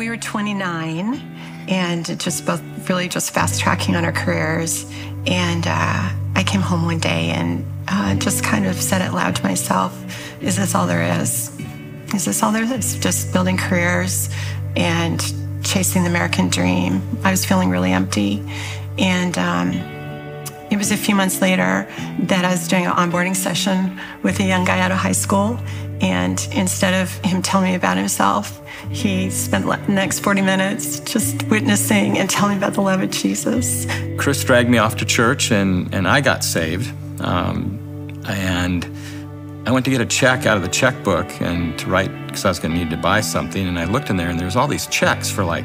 We were 29 and just both really just fast tracking on our careers. And I came home one day and just kind of said it loud to myself, is this all there is? Is this all there is? Just building careers and chasing the American dream. I was feeling really empty. And it was a few months later that I was doing an onboarding session with a young guy out of high school. And instead of him telling me about himself, he spent the next 40 minutes just witnessing and telling me about the love of Jesus. Chris dragged me off to church and I got saved. And I went to get a check out of the checkbook and to write, because I was going to need to buy something. And I looked in there and there was all these checks for like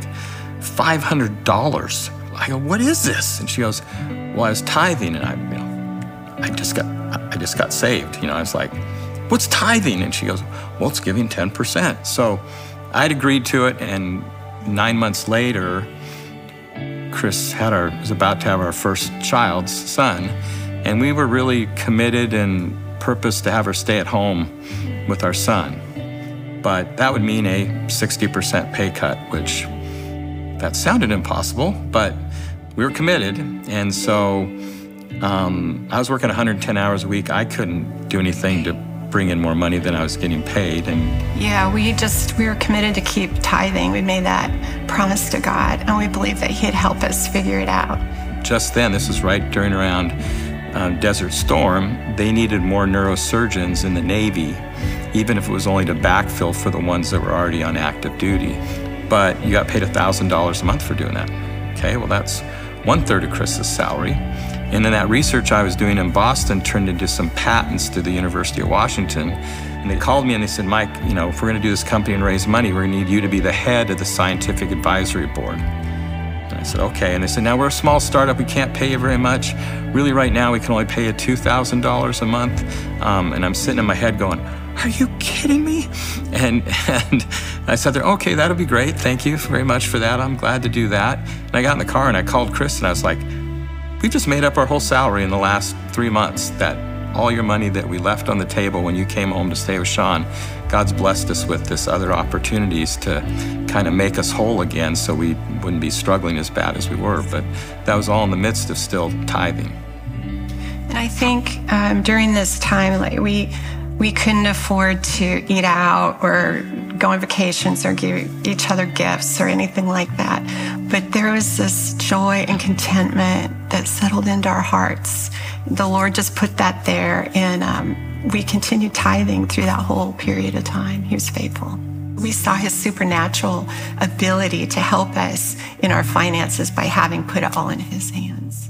$500. I go, what is this? And she goes, well, I was tithing and I just got saved. I was like, what's tithing? And she goes, well, it's giving 10%. So I'd agreed to it, and 9 months later, Chris was about to have our first child's son, and we were really committed and purposed to have her stay at home with our son. But that would mean a 60% pay cut, which that sounded impossible, but we were committed. And so I was working 110 hours a week. I couldn't do anything to bring in more money than I was getting paid. And yeah, we were committed to keep tithing. We made that promise to God, and we believed that He'd help us figure it out. Just then, this was right during around Desert Storm, they needed more neurosurgeons in the Navy, even if it was only to backfill for the ones that were already on active duty. But you got paid $1,000 a month for doing that. Okay, well, that's 1/3 of Chris's salary. And then that research I was doing in Boston turned into some patents through the University of Washington. And they called me and they said, Mike, if we're gonna do this company and raise money, we're gonna need you to be the head of the scientific advisory board. And I said, okay. And they said, now we're a small startup, we can't pay you very much. Really right now, we can only pay you $2,000 a month. And I'm sitting in my head going, are you kidding me? And I sat there, okay, that'll be great. Thank you very much for that. I'm glad to do that. And I got in the car and I called Chris and I was like, we just made up our whole salary in the last 3 months. That all your money that we left on the table when you came home to stay with Sean, God's blessed us with this other opportunities to kind of make us whole again so we wouldn't be struggling as bad as we were. But that was all in the midst of still tithing. And I think during this time, we couldn't afford to eat out or go on vacations or give each other gifts or anything like that. But there was this joy and contentment that settled into our hearts. The Lord just put that there, and we continued tithing through that whole period of time. He was faithful. We saw His supernatural ability to help us in our finances by having put it all in His hands.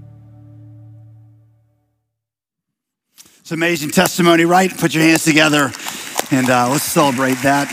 It's an amazing testimony, right? Put your hands together and let's celebrate that.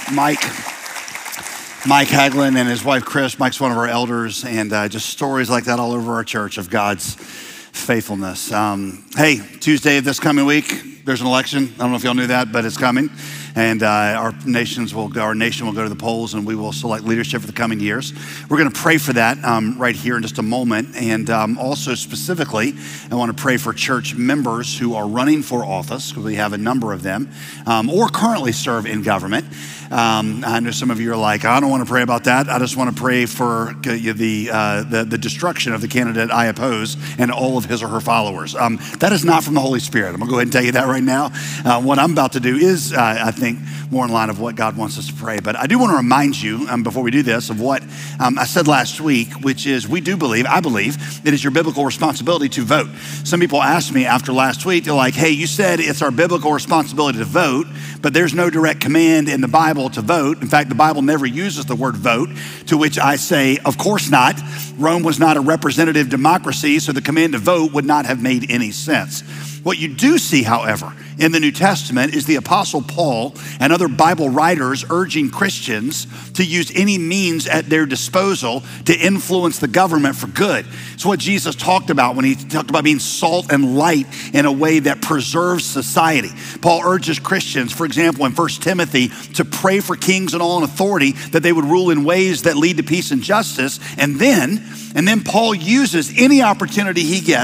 Mike Haglin and his wife, Chris. Mike's one of our elders, and just stories like that all over our church of God's faithfulness. Hey, Tuesday of this coming week, there's an election. I don't know if y'all knew that, but it's coming. And our nation will go to the polls, and we will select leadership for the coming years. We're going to pray for that right here in just a moment. And also specifically, I want to pray for church members who are running for office, because we have a number of them, or currently serve in government. I know some of you are like, I don't want to pray about that. I just want to pray for the destruction of the candidate I oppose and all of his or her followers. That is not from the Holy Spirit. I'm going to go ahead and tell you that right now. What I'm about to do is, I think, more in line of what God wants us to pray. But I do want to remind you, before we do this, of what I said last week, which is I believe it is your biblical responsibility to vote. Some people asked me after last week, they're like, hey, you said it's our biblical responsibility to vote, but there's no direct command in the Bible to vote. In fact, the Bible never uses the word vote, to which I say, of course not. Rome was not a representative democracy, so the command to vote would not have made any sense. What you do see, however, in the New Testament is the Apostle Paul and other Bible writers urging Christians to use any means at their disposal to influence the government for good. It's what Jesus talked about when he talked about being salt and light in a way that preserves society. Paul urges Christians, for example, in 1 Timothy, to pray for kings and all in authority that they would rule in ways that lead to peace and justice. And then Paul uses any opportunity he gets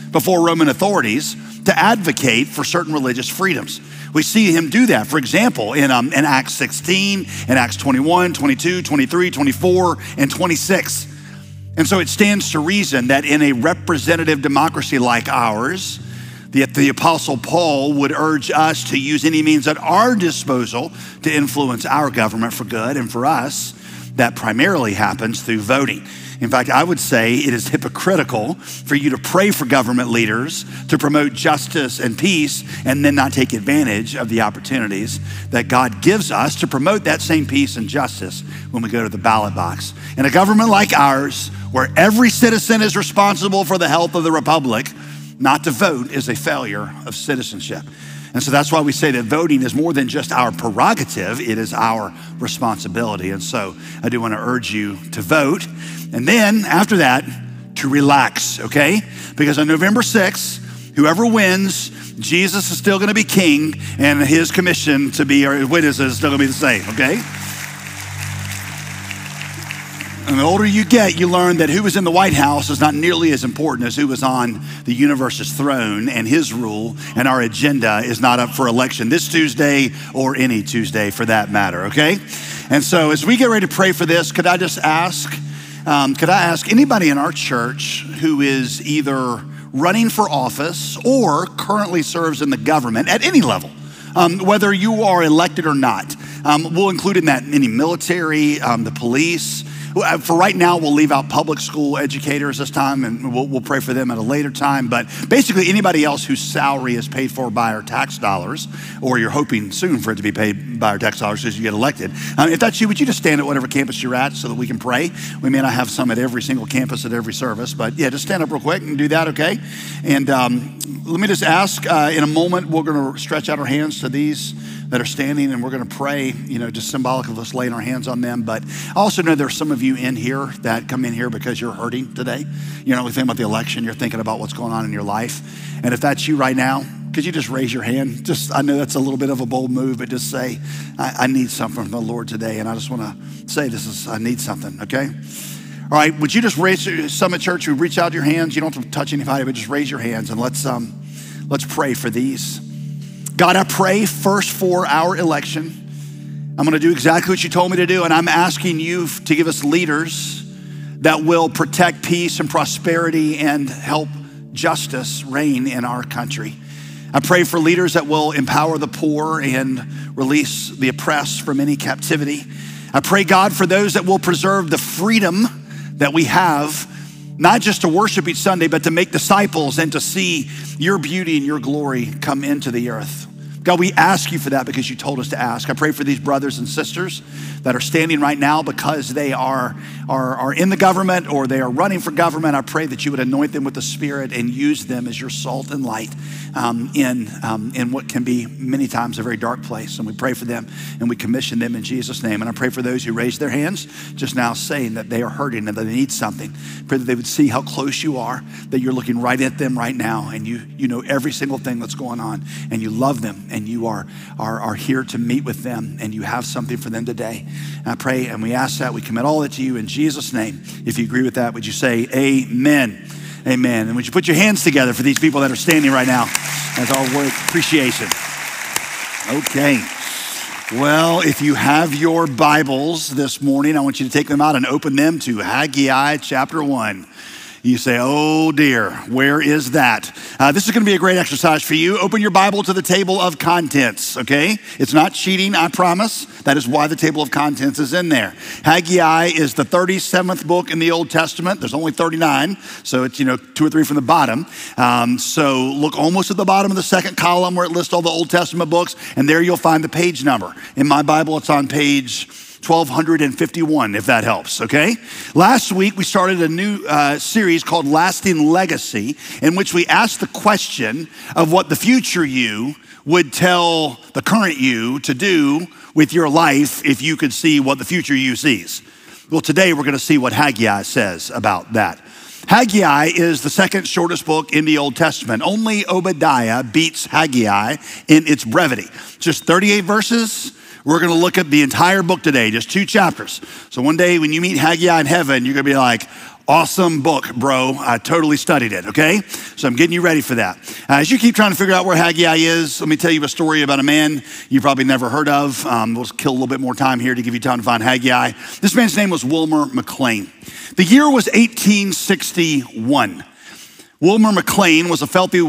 before Roman authorities to advocate for certain religious freedoms. We see him do that, for example, in Acts 16, in Acts 21, 22, 23, 24, and 26. And so it stands to reason that in a representative democracy like ours, the Apostle Paul would urge us to use any means at our disposal to influence our government for good, and for us, that primarily happens through voting. In fact, I would say it is hypocritical for you to pray for government leaders to promote justice and peace and then not take advantage of the opportunities that God gives us to promote that same peace and justice when we go to the ballot box. In a government like ours, where every citizen is responsible for the health of the republic, not to vote is a failure of citizenship. And so that's why we say that voting is more than just our prerogative, it is our responsibility. And so I do want to urge you to vote. And then after that, to relax, okay? Because on November 6th, whoever wins, Jesus is still going to be king, and his commission to be our witnesses is still going to be the same, okay? And the older you get, you learn that who was in the White House is not nearly as important as who was on the universe's throne, and his rule and our agenda is not up for election this Tuesday or any Tuesday for that matter, okay? And so as we get ready to pray for this, could I ask anybody in our church who is either running for office or currently serves in the government at any level, whether you are elected or not, we'll include in that any military, the police. For right now, we'll leave out public school educators this time, and we'll pray for them at a later time. But basically, anybody else whose salary is paid for by our tax dollars, or you're hoping soon for it to be paid by our tax dollars as you get elected. If that's you, would you just stand at whatever campus you're at so that we can pray? We may not have some at every single campus at every service, but yeah, just stand up real quick and do that, okay? And let me just ask, in a moment, we're going to stretch out our hands to these that are standing, and we're going to pray, just symbolic of us laying our hands on them. But I also know there's some of you in here that come in here because you're hurting today. You're not only thinking about the election, you're thinking about what's going on in your life. And if that's you right now, could you just raise your hand? I know that's a little bit of a bold move, but just say, I need something from the Lord today. And I just want to say I need something, okay? All right, would you just raise, Summit Church, we reach out your hands. You don't have to touch anybody, but just raise your hands and let's pray for these. God, I pray first for our election. I'm going to do exactly what you told me to do, and I'm asking you to give us leaders that will protect peace and prosperity and help justice reign in our country. I pray for leaders that will empower the poor and release the oppressed from any captivity. I pray, God, for those that will preserve the freedom that we have, not just to worship each Sunday, but to make disciples and to see your beauty and your glory come into the earth. God, we ask you for that because you told us to ask. I pray for these brothers and sisters that are standing right now because they are in the government or they are running for government. I pray that you would anoint them with the Spirit and use them as your salt and light in what can be many times a very dark place. And we pray for them and we commission them in Jesus' name. And I pray for those who raised their hands just now saying that they are hurting and that they need something. Pray that they would see how close you are, that you're looking right at them right now and you know every single thing that's going on and you love them and you are here to meet with them and you have something for them today. And I pray and we ask that, we commit all that to you in Jesus' name. If you agree with that, would you say amen? Amen. And would you put your hands together for these people that are standing right now as our word appreciation. Okay. Well, if you have your Bibles this morning, I want you to take them out and open them to Haggai chapter 1. You say, oh dear, where is that? This is going to be a great exercise for you. Open your Bible to the table of contents, okay? It's not cheating, I promise. That is why the table of contents is in there. Haggai is the 37th book in the Old Testament. There's only 39, so it's, 2 or 3 from the bottom. So look almost at the bottom of the second column where it lists all the Old Testament books, and there you'll find the page number. In my Bible, it's on page 1251, if that helps, okay? Last week, we started a new series called Lasting Legacy, in which we asked the question of what the future you would tell the current you to do with your life if you could see what the future you sees. Well, today we're going to see what Haggai says about that. Haggai is the second shortest book in the Old Testament. Only Obadiah beats Haggai in its brevity. Just 38 verses. We're going to look at the entire book today, just 2 chapters. So one day when you meet Haggai in heaven, you're going to be like, Awesome book, bro. I totally studied it, okay? So I'm getting you ready for that. As you keep trying to figure out where Haggai is, let me tell you a story about a man you've probably never heard of. We'll kill a little bit more time here to give you time to find Haggai. This man's name was Wilmer McLean. The year was 1861. Wilmer McLean was a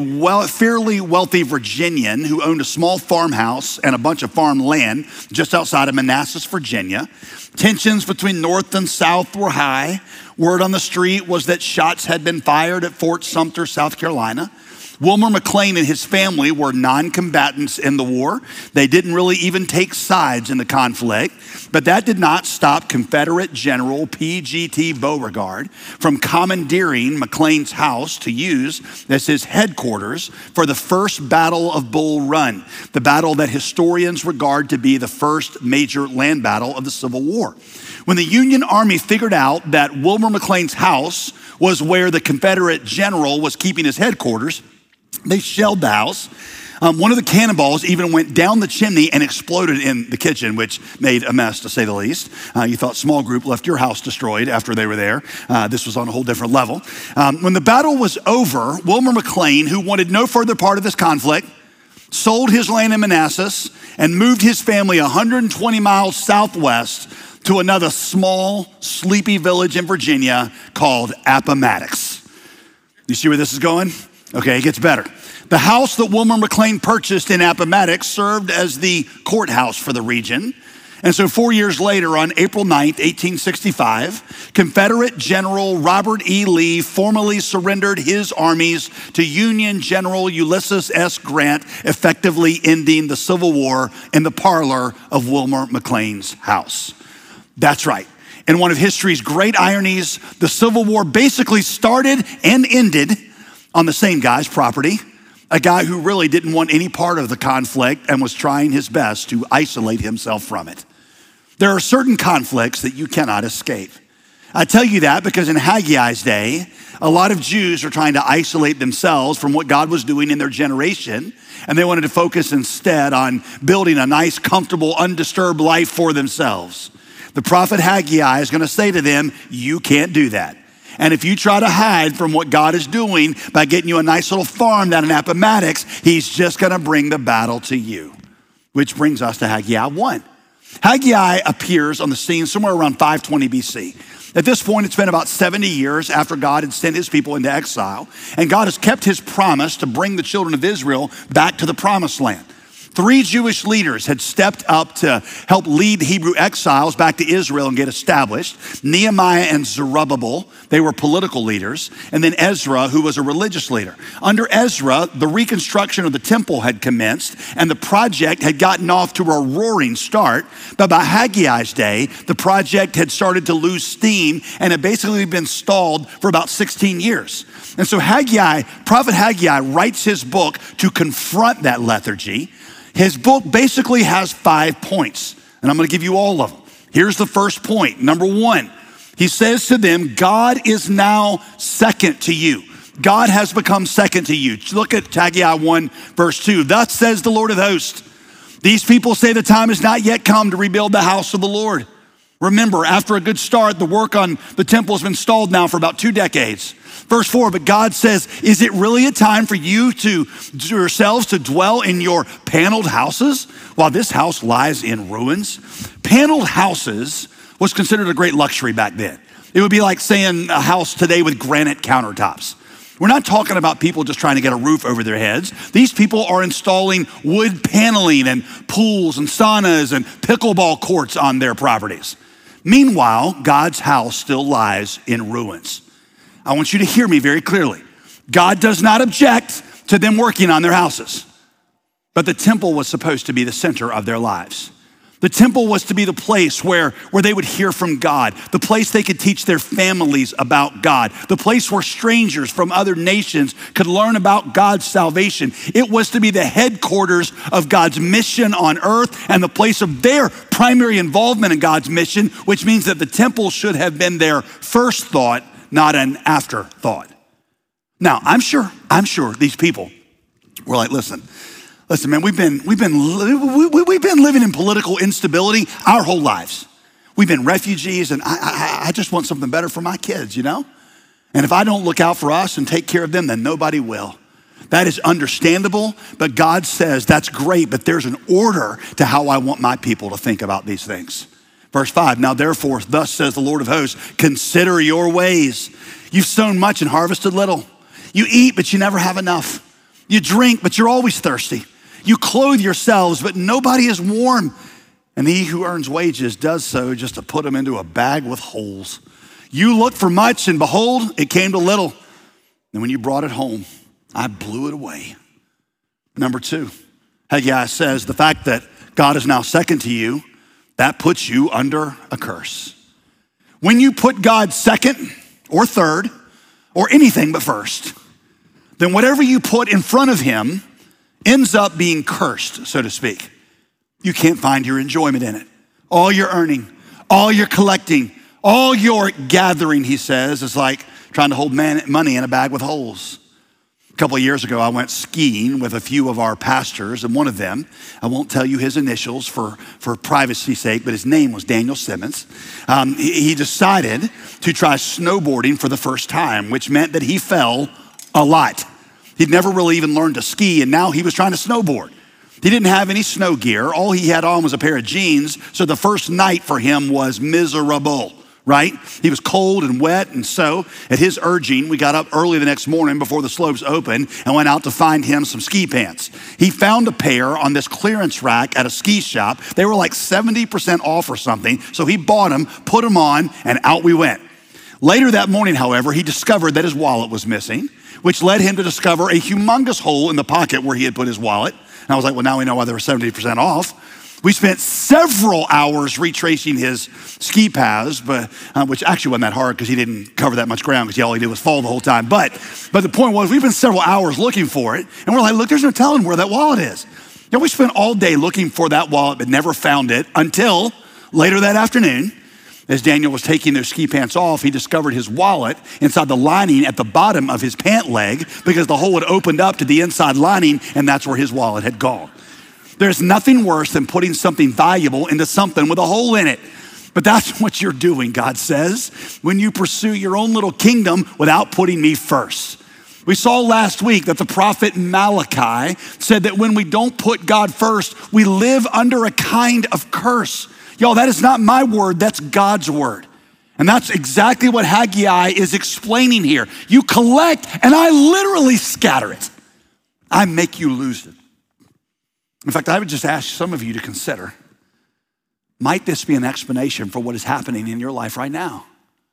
fairly wealthy Virginian who owned a small farmhouse and a bunch of farmland just outside of Manassas, Virginia. Tensions between North and South were high. Word on the street was that shots had been fired at Fort Sumter, South Carolina. Wilmer McLean and his family were non-combatants in the war. They didn't really even take sides in the conflict, but that did not stop Confederate General P.G.T. Beauregard from commandeering McLean's house to use as his headquarters for the First Battle of Bull Run, the battle that historians regard to be the first major land battle of the Civil War. When the Union Army figured out that Wilmer McLean's house was where the Confederate general was keeping his headquarters, they shelled the house. One of the cannonballs even went down the chimney and exploded in the kitchen, which made a mess, to say the least. You thought small group left your house destroyed after they were there. This was on a whole different level. When the battle was over, Wilmer McLean, who wanted no further part of this conflict, sold his land in Manassas and moved his family 120 miles southwest to another small, sleepy village in Virginia called Appomattox. You see where this is going? Okay, it gets better. The house that Wilmer McLean purchased in Appomattox served as the courthouse for the region. And so 4 years later, on April 9th, 1865, Confederate General Robert E. Lee formally surrendered his armies to Union General Ulysses S. Grant, effectively ending the Civil War in the parlor of Wilmer McLean's house. That's right. In one of history's great ironies, the Civil War basically started and ended on the same guy's property, a guy who really didn't want any part of the conflict and was trying his best to isolate himself from it. There are certain conflicts that you cannot escape. I tell you that because in Haggai's day, a lot of Jews are trying to isolate themselves from what God was doing in their generation, and they wanted to focus instead on building a nice, comfortable, undisturbed life for themselves. The prophet Haggai is going to say to them, you can't do that. And if you try to hide from what God is doing by getting you a nice little farm down in Appomattox, he's just going to bring the battle to you. Which brings us to Haggai 1. Haggai appears on the scene somewhere around 520 BC. At this point, it's been about 70 years after God had sent his people into exile, and God has kept his promise to bring the children of Israel back to the promised land. 3 Jewish leaders had stepped up to help lead Hebrew exiles back to Israel and get established. Nehemiah and Zerubbabel, they were political leaders, and then Ezra, who was a religious leader. Under Ezra, the reconstruction of the temple had commenced, and the project had gotten off to a roaring start. But by Haggai's day, the project had started to lose steam and had basically been stalled for about 16 years. And so prophet Haggai writes his book to confront that lethargy. His book basically has 5 points, and I'm going to give you all of them. Here's the first point. Number 1, he says to them, God is now second to you. God has become second to you. Look at Haggai 1, verse 2. Thus says the Lord of hosts, these people say the time has not yet come to rebuild the house of the Lord. Remember, after a good start, the work on the temple has been stalled now for about 2 decades. Verse 4, but God says, is it really a time for you yourselves to dwell in your paneled houses while this house lies in ruins? Paneled houses was considered a great luxury back then. It would be like saying a house today with granite countertops. We're not talking about people just trying to get a roof over their heads. These people are installing wood paneling and pools and saunas and pickleball courts on their properties. Meanwhile, God's house still lies in ruins. I want you to hear me very clearly. God does not object to them working on their houses, but the temple was supposed to be the center of their lives. The temple was to be the place where they would hear from God, the place they could teach their families about God, the place where strangers from other nations could learn about God's salvation. It was to be the headquarters of God's mission on earth and the place of their primary involvement in God's mission, which means that the temple should have been their first thought, not an afterthought. Now, I'm sure these people were like, listen, man, we've been living in political instability our whole lives. We've been refugees, and I just want something better for my kids, you know? And if I don't look out for us and take care of them, then nobody will. That is understandable, but God says that's great, but there's an order to how I want my people to think about these things. Verse 5, now therefore, thus says the Lord of hosts, consider your ways. You've sown much and harvested little. You eat, but you never have enough. You drink, but you're always thirsty. You clothe yourselves, but nobody is warm. And he who earns wages does so just to put them into a bag with holes. You looked for much, and behold, it came to little. And when you brought it home, I blew it away. Number 2, Haggai says the fact that God is now second to you, that puts you under a curse. When you put God second or third or anything but first, then whatever you put in front of him ends up being cursed, so to speak. You can't find your enjoyment in it. All your earning, all your collecting, all your gathering, he says, is like trying to hold money in a bag with holes. A couple of years ago, I went skiing with a few of our pastors, and one of them, I won't tell you his initials for privacy's sake, but his name was Daniel Simmons. He decided to try snowboarding for the first time, which meant that he fell a lot. He'd never really even learned to ski, and now he was trying to snowboard. He didn't have any snow gear. All he had on was a pair of jeans, so the first night for him was miserable. Right? He was cold and wet, and so at his urging, we got up early the next morning before the slopes opened and went out to find him some ski pants. He found a pair on this clearance rack at a ski shop. They were like 70% off or something, so he bought them, put them on, and out we went. Later that morning, however, he discovered that his wallet was missing, which led him to discover a humongous hole in the pocket where he had put his wallet. And I was like, well, now we know why they were 70% off. We spent several hours retracing his ski paths, but which actually wasn't that hard because he didn't cover that much ground because all he did was fall the whole time. But the point was, we spent several hours looking for it, and we're like, look, there's no telling where that wallet is. You know, we spent all day looking for that wallet, but never found it until later that afternoon. As Daniel was taking those ski pants off, he discovered his wallet inside the lining at the bottom of his pant leg because the hole had opened up to the inside lining, and that's where his wallet had gone. There's nothing worse than putting something valuable into something with a hole in it. But that's what you're doing, God says, when you pursue your own little kingdom without putting me first. We saw last week that the prophet Malachi said that when we don't put God first, we live under a kind of curse. Y'all, that is not my word, that's God's word. And that's exactly what Haggai is explaining here. You collect, and I literally scatter it. I make you lose it. In fact, I would just ask some of you to consider, might this be an explanation for what is happening in your life right now?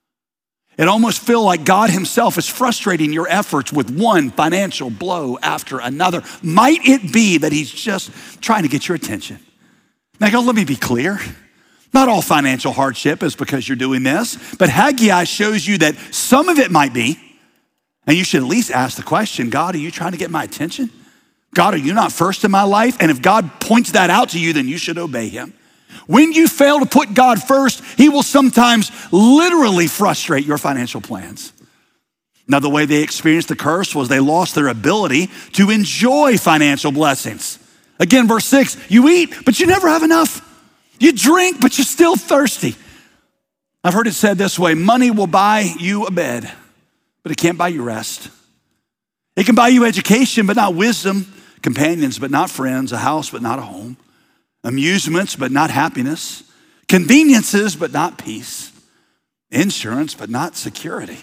It almost feels like God himself is frustrating your efforts with one financial blow after another. Might it be that he's just trying to get your attention? Now, let me be clear. Not all financial hardship is because you're doing this, but Haggai shows you that some of it might be, and you should at least ask the question, God, are you trying to get my attention? God, are you not first in my life? And if God points that out to you, then you should obey him. When you fail to put God first, he will sometimes literally frustrate your financial plans. Now, the way they experienced the curse was they lost their ability to enjoy financial blessings. Again, verse 6, you eat, but you never have enough. You drink, but you're still thirsty. I've heard it said this way, money will buy you a bed, but it can't buy you rest. It can buy you education, but not wisdom. Companions, but not friends. A house, but not a home. Amusements, but not happiness. Conveniences, but not peace. Insurance, but not security.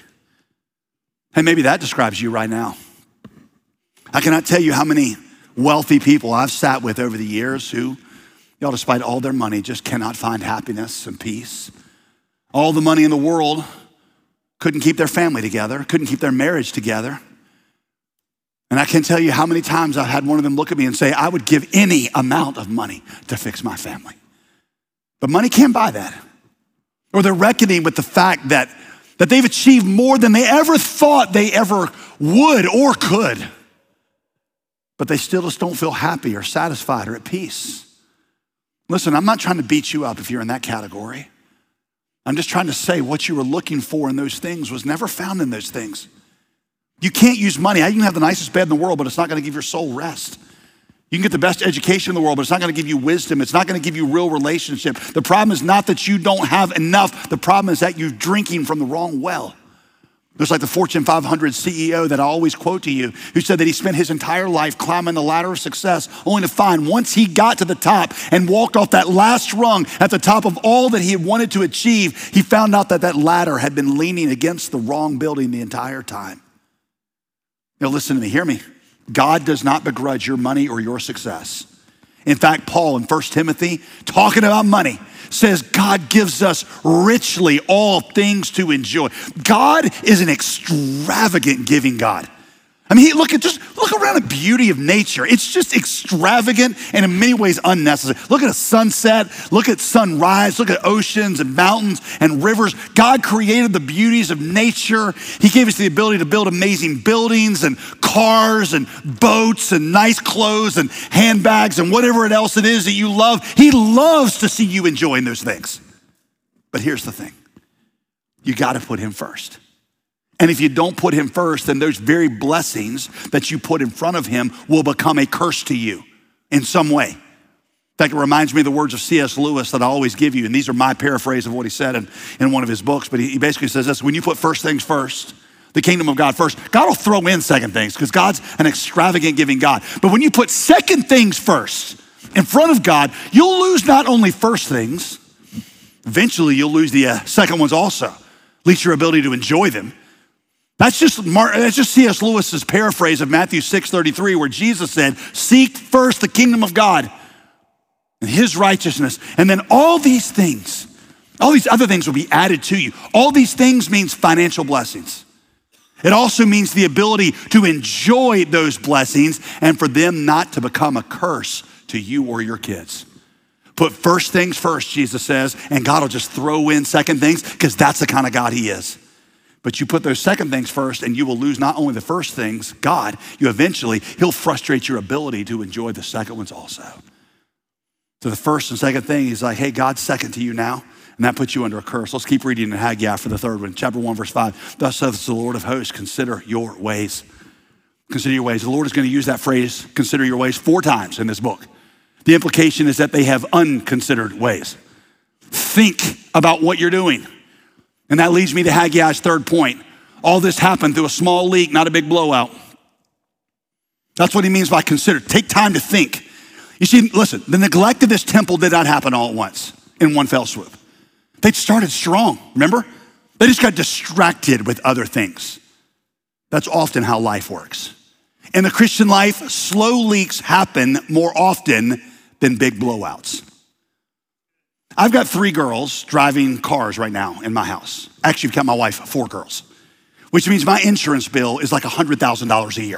Hey, maybe that describes you right now. I cannot tell you how many wealthy people I've sat with over the years who, y'all, despite all their money, just cannot find happiness and peace. All the money in the world couldn't keep their family together, couldn't keep their marriage together. And I can't tell you how many times I've had one of them look at me and say, I would give any amount of money to fix my family. But money can't buy that. Or they're reckoning with the fact that they've achieved more than they ever thought they ever would or could. But they still just don't feel happy or satisfied or at peace. Listen, I'm not trying to beat you up if you're in that category. I'm just trying to say what you were looking for in those things was never found in those things. You can't use money. You can have the nicest bed in the world, but it's not going to give your soul rest. You can get the best education in the world, but it's not going to give you wisdom. It's not going to give you real relationship. The problem is not that you don't have enough. The problem is that you're drinking from the wrong well. There's like the Fortune 500 CEO that I always quote to you, who said that he spent his entire life climbing the ladder of success, only to find once he got to the top and walked off that last rung at the top of all that he had wanted to achieve, he found out that that ladder had been leaning against the wrong building the entire time. Now listen to me, hear me. God does not begrudge your money or your success. In fact, Paul in 1 Timothy, talking about money, says God gives us richly all things to enjoy. God is an extravagant giving God. I mean, look around the beauty of nature. It's just extravagant and in many ways unnecessary. Look at a sunset, look at sunrise, look at oceans and mountains and rivers. God created the beauties of nature. He gave us the ability to build amazing buildings and cars and boats and nice clothes and handbags and whatever else it is that you love. He loves to see you enjoying those things. But here's the thing. You got to put him first. And if you don't put him first, then those very blessings that you put in front of him will become a curse to you in some way. In fact, it reminds me of the words of C.S. Lewis that I always give you, and these are my paraphrase of what he said in one of his books, but he basically says this: when you put first things first, the kingdom of God first, God will throw in second things because God's an extravagant giving God. But when you put second things first in front of God, you'll lose not only first things, eventually you'll lose the second ones also, at least your ability to enjoy them. That's just C.S. Lewis's paraphrase of Matthew 6:33, where Jesus said, seek first the kingdom of God and his righteousness, and then all these things, all these other things will be added to you. All these things means financial blessings. It also means the ability to enjoy those blessings and for them not to become a curse to you or your kids. Put first things first, Jesus says, and God will just throw in second things because that's the kind of God he is. But you put those second things first and you will lose not only the first things, God, he'll frustrate your ability to enjoy the second ones also. So the first and second thing, he's like, hey, God's second to you now, and that puts you under a curse. Let's keep reading in Haggai for the third one. Chapter 1, verse 5. Thus saith the Lord of hosts, consider your ways. Consider your ways. The Lord is going to use that phrase, consider your ways, 4 times in this book. The implication is that they have unconsidered ways. Think about what you're doing. And that leads me to Haggai's third point. All this happened through a small leak, not a big blowout. That's what he means by consider. Take time to think. You see, listen, the neglect of this temple did not happen all at once in one fell swoop. They started strong, remember? They just got distracted with other things. That's often how life works. In the Christian life, slow leaks happen more often than big blowouts. I've got 3 girls driving cars right now in my house. Actually, if you count my wife, 4 girls, which means my insurance bill is like $100,000 a year.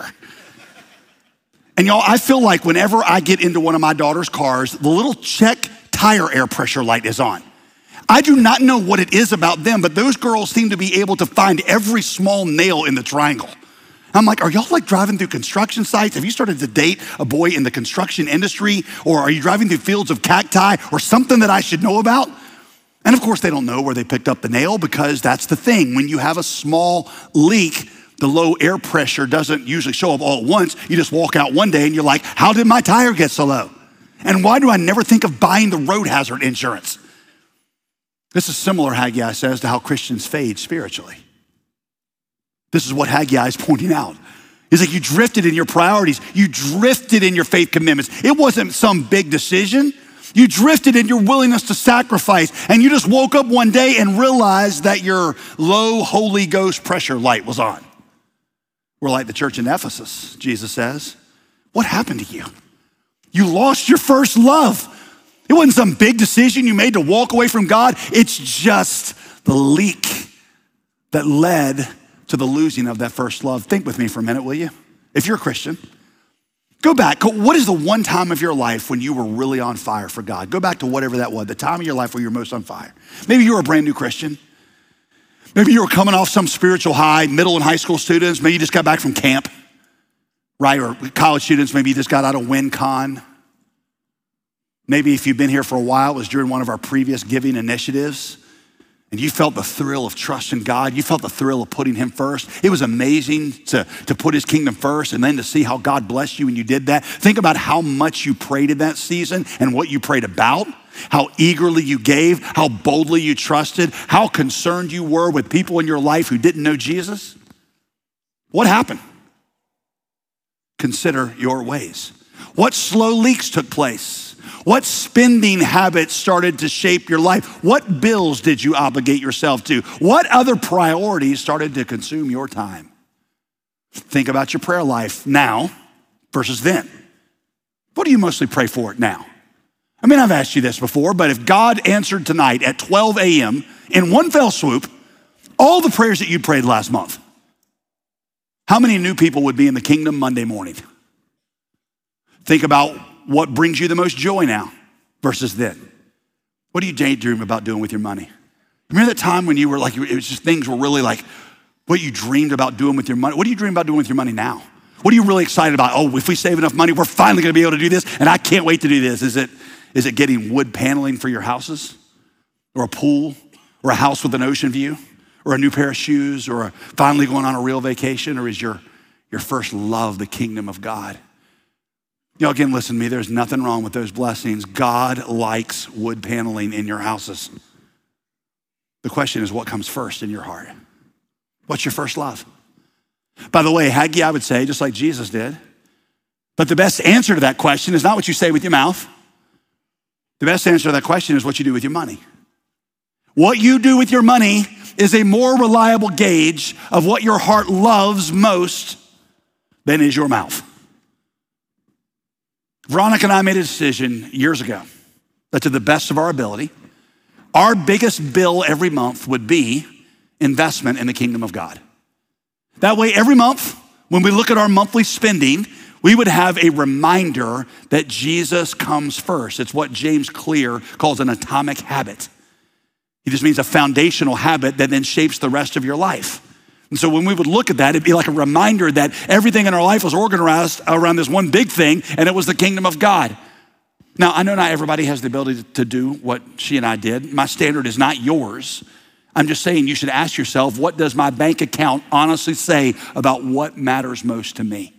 And y'all, I feel like whenever I get into one of my daughter's cars, the little check tire air pressure light is on. I do not know what it is about them, but those girls seem to be able to find every small nail in the triangle. I'm like, are y'all like driving through construction sites? Have you started to date a boy in the construction industry? Or are you driving through fields of cacti or something that I should know about? And of course, they don't know where they picked up the nail because that's the thing. When you have a small leak, the low air pressure doesn't usually show up all at once. You just walk out one day and you're like, how did my tire get so low? And why do I never think of buying the road hazard insurance? This is similar, Haggai says, to how Christians fade spiritually. This is what Haggai is pointing out. He's like, you drifted in your priorities. You drifted in your faith commitments. It wasn't some big decision. You drifted in your willingness to sacrifice. And you just woke up one day and realized that your low Holy Ghost pressure light was on. We're like the church in Ephesus, Jesus says. What happened to you? You lost your first love. It wasn't some big decision you made to walk away from God. It's just the leak that led to the losing of that first love. Think with me for a minute, will you? If you're a Christian, go back. What is the one time of your life when you were really on fire for God? Go back to whatever that was, the time of your life where you were most on fire. Maybe you were a brand new Christian. Maybe you were coming off some spiritual high, middle and high school students. Maybe you just got back from camp, right? Or college students, maybe you just got out of WinCon. Maybe if you've been here for a while, it was during one of our previous giving initiatives. and you felt the thrill of trusting God. You felt the thrill of putting him first. It was amazing to put his kingdom first and then to see how God blessed you when you did that. Think about how much you prayed in that season and what you prayed about, how eagerly you gave, how boldly you trusted, how concerned you were with people in your life who didn't know Jesus. What happened? Consider your ways. What slow leaks took place? What spending habits started to shape your life? What bills did you obligate yourself to? What other priorities started to consume your time? Think about your prayer life now versus then. What do you mostly pray for now? I mean, I've asked you this before, but if God answered tonight at 12 a.m. in one fell swoop, all the prayers that you prayed last month, how many new people would be in the kingdom Monday morning? Think about what brings you the most joy now versus then. What do you daydream about doing with your money? Remember that time when you were like, it was just things were really like what you dreamed about doing with your money? What do you dream about doing with your money now? What are you really excited about? Oh, if we save enough money, we're finally gonna be able to do this, and I can't wait to do this. Is it getting wood paneling for your houses? Or a pool? Or a house with an ocean view? Or a new pair of shoes? Or finally going on a real vacation? Or is your first love the kingdom of God? Y'all, again, listen to me. There's nothing wrong with those blessings. God likes wood paneling in your houses. The question is, what comes first in your heart? What's your first love? By the way, Haggai would say, just like Jesus did, but the best answer to that question is not what you say with your mouth. The best answer to that question is what you do with your money. What you do with your money is a more reliable gauge of what your heart loves most than is your mouth. Veronica and I made a decision years ago that to the best of our ability, our biggest bill every month would be investment in the kingdom of God. That way, every month, when we look at our monthly spending, we would have a reminder that Jesus comes first. It's what James Clear calls an atomic habit. It just means a foundational habit that then shapes the rest of your life. And so when we would look at that, it'd be like a reminder that everything in our life was organized around this one big thing, and it was the kingdom of God. Now, I know not everybody has the ability to do what she and I did. My standard is not yours. I'm just saying you should ask yourself, what does my bank account honestly say about what matters most to me?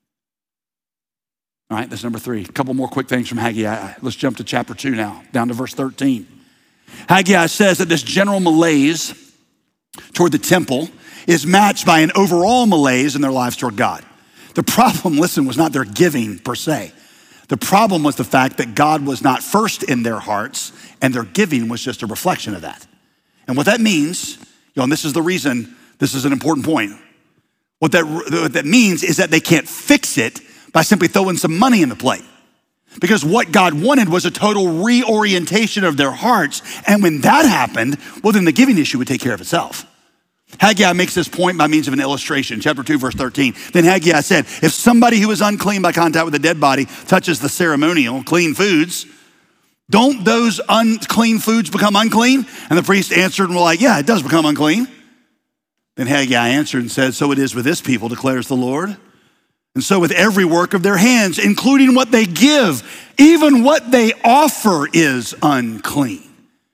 All right, that's number 3. A couple more quick things from Haggai. Let's jump to chapter 2 now, down to verse 13. Haggai says that this general malaise toward the temple is matched by an overall malaise in their lives toward God. The problem, listen, was not their giving per se. The problem was the fact that God was not first in their hearts, and their giving was just a reflection of that. And what that means, and this is the reason, this is an important point. What that means is that they can't fix it by simply throwing some money in the plate. Because what God wanted was a total reorientation of their hearts. And when that happened, well, then the giving issue would take care of itself. Haggai makes this point by means of an illustration. Chapter 2, verse 13. Then Haggai said, if somebody who is unclean by contact with a dead body touches the ceremonial clean foods, don't those unclean foods become unclean? And the priest answered and were like, yeah, it does become unclean. Then Haggai answered and said, so it is with this people, declares the Lord. And so with every work of their hands, including what they give, even what they offer is unclean.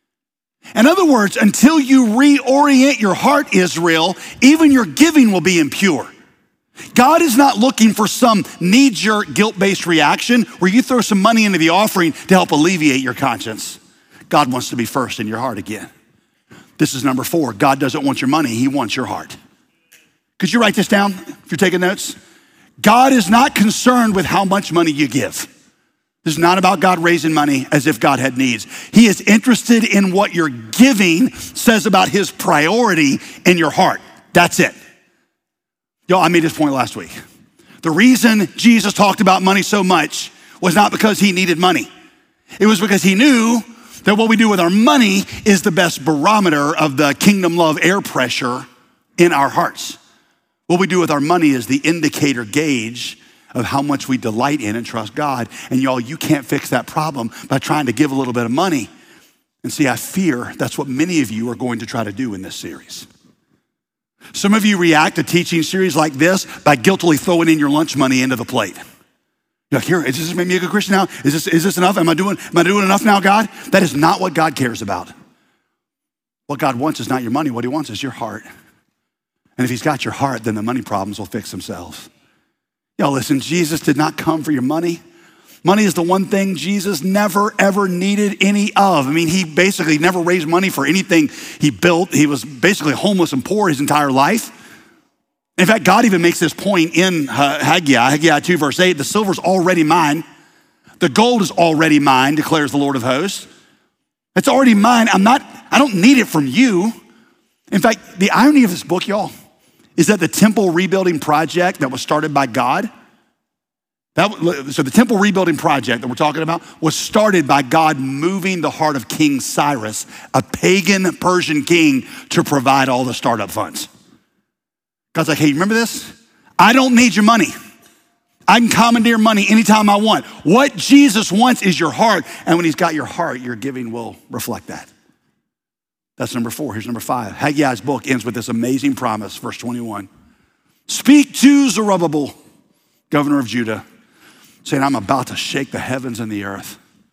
In other words, until you reorient your heart, Israel, even your giving will be impure. God is not looking for some knee-jerk, guilt-based reaction where you throw some money into the offering to help alleviate your conscience. God wants to be first in your heart again. This is number 4. God doesn't want your money, he wants your heart. Could you write this down if you're taking notes? God is not concerned with how much money you give. This is not about God raising money as if God had needs. He is interested in what your giving says about his priority in your heart. That's it. Y'all, I made this point last week. The reason Jesus talked about money so much was not because he needed money. It was because he knew that what we do with our money is the best barometer of the kingdom love air pressure in our hearts. What we do with our money is the indicator gauge of how much we delight in and trust God. And y'all, you can't fix that problem by trying to give a little bit of money. And see, I fear that's what many of you are going to try to do in this series. Some of you react to teaching series like this by guiltily throwing in your lunch money into the plate. You're like, here, is this make me a good Christian now? Is this enough? Am I doing enough now, God? That is not what God cares about. What God wants is not your money. What he wants is your heart. And if he's got your heart, then the money problems will fix themselves. Y'all listen, Jesus did not come for your money. Money is the one thing Jesus never, ever needed any of. I mean, he basically never raised money for anything he built. He was basically homeless and poor his entire life. In fact, God even makes this point in Haggai 2, verse 8, the silver's already mine. The gold is already mine, declares the Lord of hosts. It's already mine. I don't need it from you. In fact, the irony of this book, y'all, is that the temple rebuilding project that was started by God, so the temple rebuilding project that we're talking about was started by God moving the heart of King Cyrus, a pagan Persian king, to provide all the startup funds. God's like, hey, remember this? I don't need your money. I can commandeer money anytime I want. What Jesus wants is your heart. And when he's got your heart, your giving will reflect that. That's number 4. Here's number 5. Haggai's book ends with this amazing promise, verse 21. Speak to Zerubbabel, governor of Judah, saying, I'm about to shake the heavens and the earth.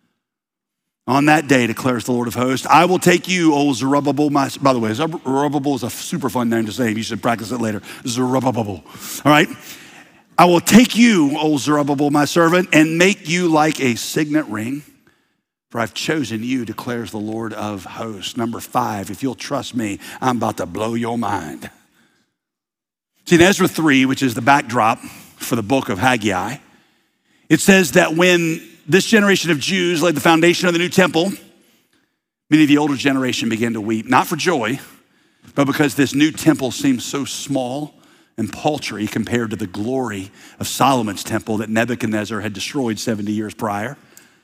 On that day, declares the Lord of hosts, I will take you, O Zerubbabel. By the way, Zerubbabel is a super fun name to say. You should practice it later. Zerubbabel. All right? I will take you, O Zerubbabel, my servant, and make you like a signet ring. For I've chosen you, declares the Lord of hosts. Number 5, if you'll trust me, I'm about to blow your mind. See, in Ezra 3, which is the backdrop for the book of Haggai, it says that when this generation of Jews laid the foundation of the new temple, many of the older generation began to weep, not for joy, but because this new temple seemed so small and paltry compared to the glory of Solomon's temple that Nebuchadnezzar had destroyed 70 years prior.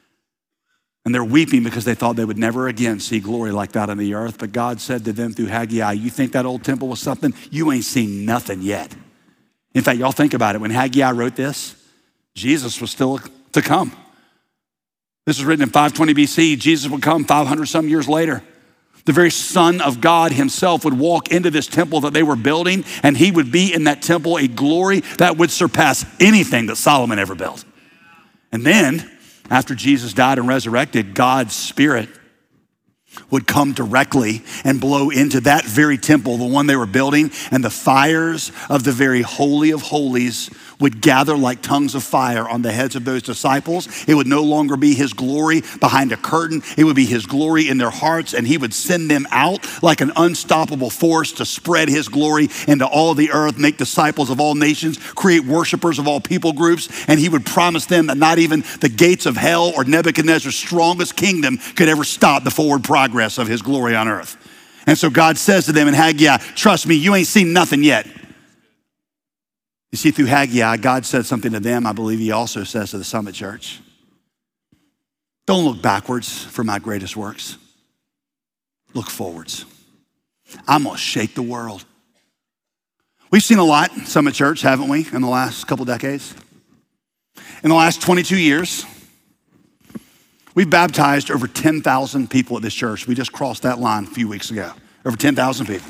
And they're weeping because they thought they would never again see glory like that on the earth. But God said to them through Haggai, you think that old temple was something? You ain't seen nothing yet. In fact, y'all think about it. When Haggai wrote this, Jesus was still to come. This was written in 520 BC. Jesus would come 500 some years later. The very Son of God himself would walk into this temple that they were building, and he would be in that temple a glory that would surpass anything that Solomon ever built. And then, after Jesus died and resurrected, God's Spirit would come directly and blow into that very temple, the one they were building, and the fires of the very Holy of Holies would gather like tongues of fire on the heads of those disciples. It would no longer be his glory behind a curtain. It would be his glory in their hearts, and he would send them out like an unstoppable force to spread his glory into all the earth, make disciples of all nations, create worshipers of all people groups, and he would promise them that not even the gates of hell or Nebuchadnezzar's strongest kingdom could ever stop the forward progress of his glory on earth. And so God says to them in Haggai, trust me, you ain't seen nothing yet. You see, through Haggai, God said something to them. I believe he also says to the Summit Church. Don't look backwards for my greatest works. Look forwards. I'm gonna shake the world. We've seen a lot, Summit Church, haven't we, in the last couple decades? In the last 22 years, we've baptized over 10,000 people at this church. We just crossed that line a few weeks ago. Over 10,000 people.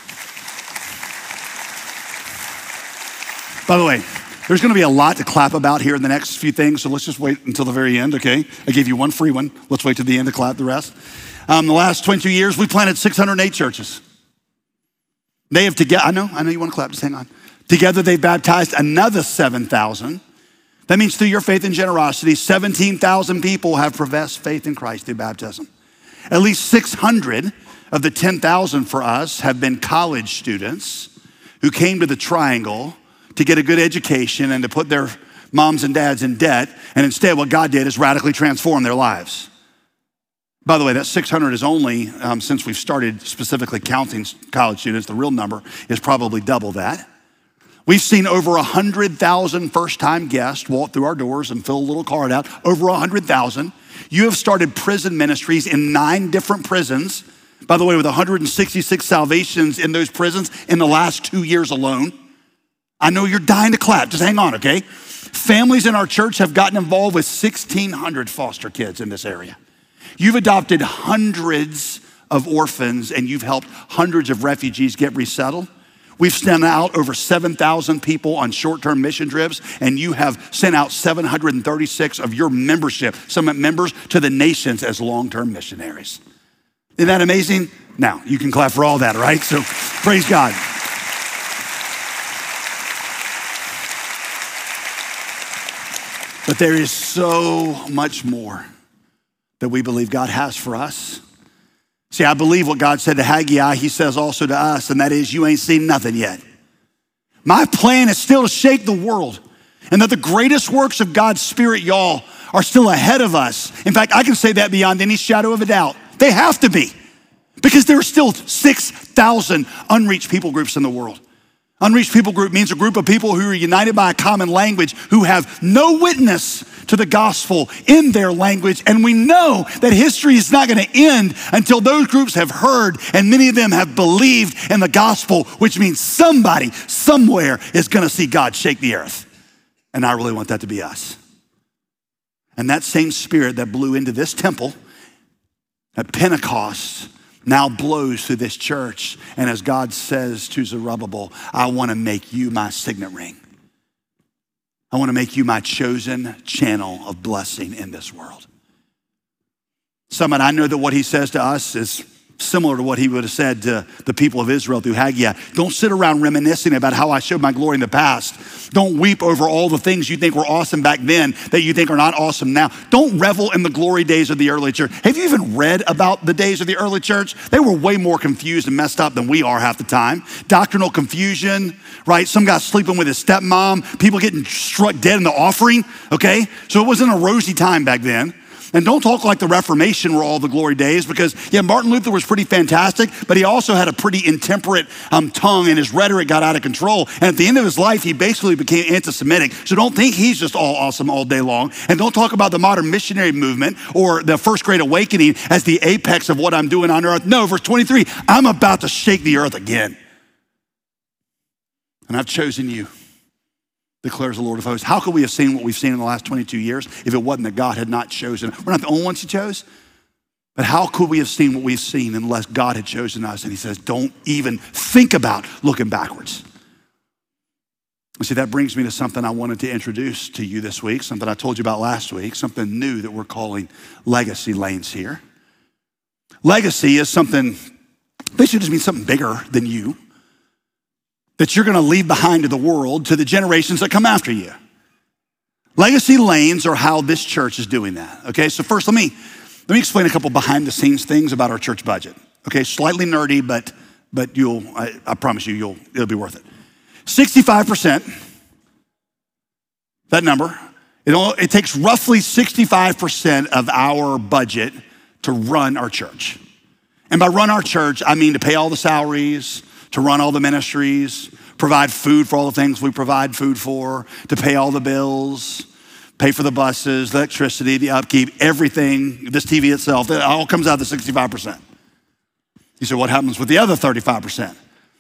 By the way, there's gonna be a lot to clap about here in the next few things, so let's just wait until the very end, okay? I gave you one free one. Let's wait till the end to clap the rest. The last 22 years, we planted 608 churches. They have together, I know you wanna clap, just hang on. Together, they baptized another 7,000. That means through your faith and generosity, 17,000 people have professed faith in Christ through baptism. At least 600 of the 10,000 for us have been college students who came to the Triangle to get a good education and to put their moms and dads in debt. And instead, what God did is radically transform their lives. By the way, that 600 is only, since we've started specifically counting college students, the real number is probably double that. We've seen over 100,000 first-time guests walk through our doors and fill a little card out, over 100,000. You have started prison ministries in 9 different prisons. By the way, with 166 salvations in those prisons in the last 2 years alone. I know you're dying to clap, just hang on, okay? Families in our church have gotten involved with 1,600 foster kids in this area. You've adopted hundreds of orphans and you've helped hundreds of refugees get resettled. We've sent out over 7,000 people on short-term mission trips, and you have sent out 736 of your membership, Summit members, to the nations as long-term missionaries. Isn't that amazing? Now, you can clap for all that, right? So praise God. But there is so much more that we believe God has for us. See, I believe what God said to Haggai, he says also to us, and that is, you ain't seen nothing yet. My plan is still to shake the world, and that the greatest works of God's Spirit, y'all, are still ahead of us. In fact, I can say that beyond any shadow of a doubt. They have to be, because there are still 6,000 unreached people groups in the world. Unreached people group means a group of people who are united by a common language, who have no witness to the gospel in their language. And we know that history is not gonna end until those groups have heard and many of them have believed in the gospel, which means somebody, somewhere is gonna see God shake the earth. And I really want that to be us. And that same Spirit that blew into this temple at Pentecost now blows through this church. And as God says to Zerubbabel, I wanna make you my signet ring. I wanna make you my chosen channel of blessing in this world. Summit, I know that what he says to us is similar to what he would have said to the people of Israel through Haggai. Don't sit around reminiscing about how I showed my glory in the past. Don't weep over all the things you think were awesome back then that you think are not awesome now. Don't revel in the glory days of the early church. Have you even read about the days of the early church? They were way more confused and messed up than we are half the time. Doctrinal confusion, right? Some guy sleeping with his stepmom, people getting struck dead in the offering, okay? So it wasn't a rosy time back then. And don't talk like the Reformation were all the glory days, because Martin Luther was pretty fantastic, but he also had a pretty intemperate tongue, and his rhetoric got out of control. And at the end of his life, he basically became anti-Semitic. So don't think he's just all awesome all day long. And don't talk about the modern missionary movement or the First Great Awakening as the apex of what I'm doing on earth. No, verse 23, I'm about to shake the earth again. And I've chosen you, declares the Lord of hosts. How could we have seen what we've seen in the last 22 years if it wasn't that God had not chosen? We're not the only ones he chose, but how could we have seen what we've seen unless God had chosen us? And he says, don't even think about looking backwards. And see, that brings me to something I wanted to introduce to you this week, something I told you about last week, something new that we're calling legacy lanes here. Legacy is something, basically just means something bigger than you, that you're gonna leave behind to the world, to the generations that come after you. Legacy lanes are how this church is doing that, okay? So first, let me explain a couple behind the scenes things about our church budget, okay? Slightly nerdy, but I promise you, it'll be worth it. 65%, that number, it takes roughly 65% of our budget to run our church. And by run our church, I mean to pay all the salaries, to run all the ministries, provide food for all the things we provide food for, to pay all the bills, pay for the buses, the electricity, the upkeep, everything, this TV itself, that all comes out of the 65%. You say, what happens with the other 35%?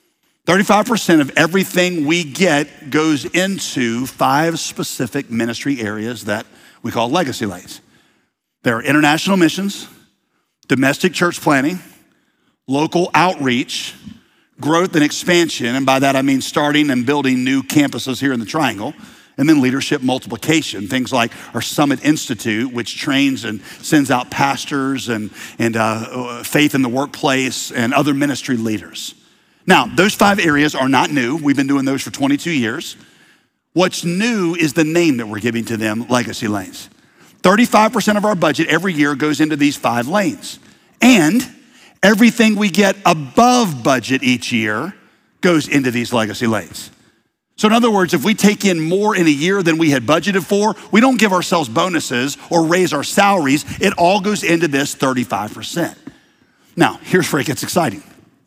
35% of everything we get goes into 5 specific ministry areas that we call legacy lanes. There are international missions, domestic church planning, local outreach, growth and expansion, and by that I mean starting and building new campuses here in the Triangle, and then leadership multiplication, things like our Summit Institute, which trains and sends out pastors and faith in the workplace and other ministry leaders. Now, those 5 areas are not new. We've been doing those for 22 years. What's new is the name that we're giving to them, legacy lanes. 35% of our budget every year goes into these 5 lanes. And everything we get above budget each year goes into these legacy lanes. So in other words, if we take in more in a year than we had budgeted for, we don't give ourselves bonuses or raise our salaries. It all goes into this 35%. Now, here's where it gets exciting.